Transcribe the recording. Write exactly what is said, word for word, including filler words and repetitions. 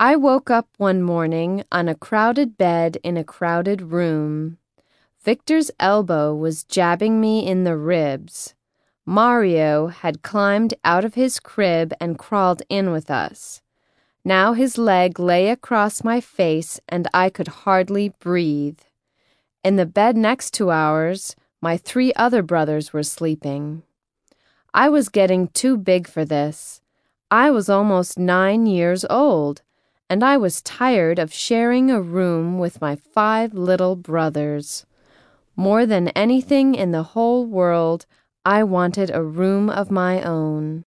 I woke up one morning on a crowded bed in a crowded room. Victor's elbow was jabbing me in the ribs. Mario had climbed out of his crib and crawled in with us. Now his leg lay across my face and I could hardly breathe. In the bed next to ours, my three other brothers were sleeping. I was getting too big for this. I was almost nine years old, and I was tired of sharing a room with my five little brothers. More than anything in the whole world, I wanted a room of my own.